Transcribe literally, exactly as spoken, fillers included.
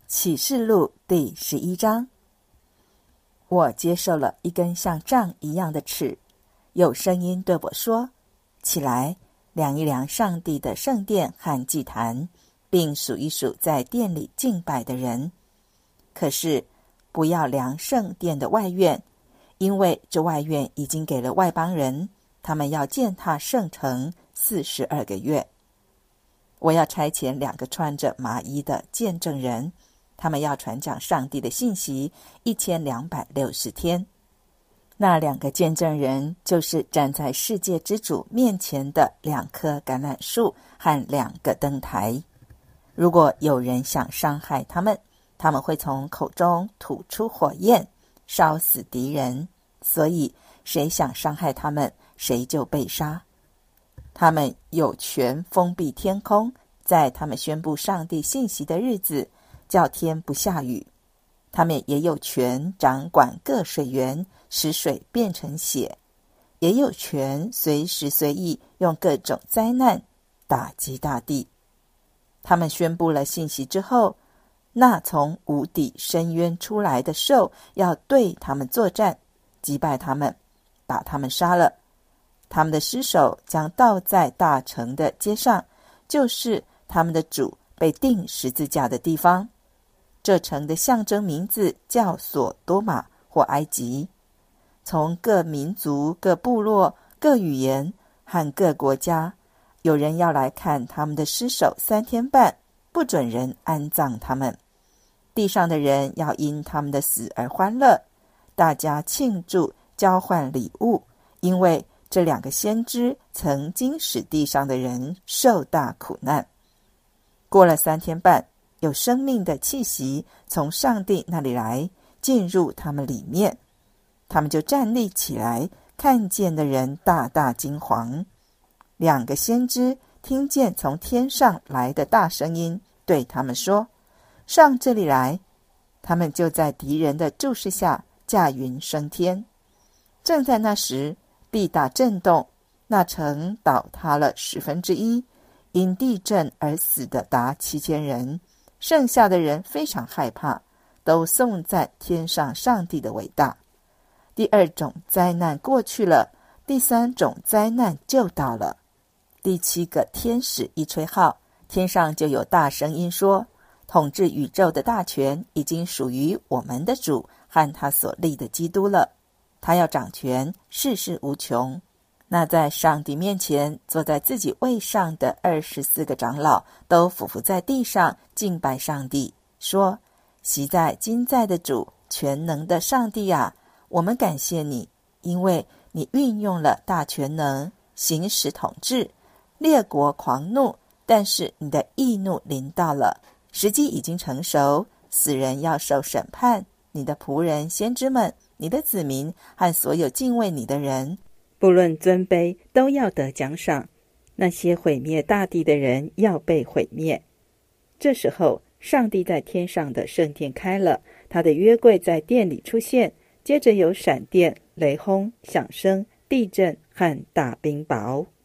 启示录第十一章。我接受了一根像杖一样的尺，有声音对我说：起来，量一量上帝的圣殿和祭坛，并数一数在殿里敬拜的人。可是不要量圣殿的外院，因为这外院已经给了外邦人，他们要践踏圣城四十二个月。我要差遣两个穿着麻衣的见证人，他们要传讲上帝的信息一千两百六十天。那两个见证人就是站在世界之主面前的两棵橄榄树和两个灯台。如果有人想伤害他们，他们会从口中吐出火焰，烧死敌人。所以谁想伤害他们，谁就被杀。他们有权封闭天空，在他们宣布上帝信息的日子，叫天不下雨。他们也有权掌管各水源，使水变成血，也有权随时随意用各种灾难打击大地。他们宣布了信息之后，那从无底深渊出来的兽要对他们作战，击败他们，把他们杀了。他们的尸首将倒在大城的街上，就是他们的主被钉十字架的地方。这城的象征名字叫索多玛或埃及。从各民族、各部落、各语言和各国家，有人要来看他们的尸首三天半，不准人安葬他们。地上的人要因他们的死而欢乐，大家庆祝，交换礼物，因为这两个先知曾经使地上的人受大苦难。过了三天半，有生命的气息从上帝那里来，进入他们里面。他们就站立起来，看见的人大大惊惶。两个先知听见从天上来的大声音，对他们说：上这里来。他们就在敌人的注视下驾云升天。正在那时，地大震动，那城倒塌了十分之一，因地震而死的达七千人，剩下的人非常害怕，都颂赞天上上帝的伟大。第二种灾难过去了，第三种灾难就到了。第七个天使一吹号，天上就有大声音说：统治宇宙的大权已经属于我们的主和他所立的基督了，他要掌权，世事无穷。那在上帝面前坐在自己位上的二十四个长老都俯伏在地上敬拜上帝，说：昔在今在的主，全能的上帝啊，我们感谢你，因为你运用了大全能，行使统治。列国狂怒，但是你的义怒临到了，时机已经成熟，死人要受审判。你的仆人先知们，你的子民和所有敬畏你的人，不论尊卑，都要得奖赏。那些毁灭大地的人要被毁灭。这时候，上帝在天上的圣殿开了，他的约柜在殿里出现，接着有闪电、雷轰、响声、地震和大冰雹。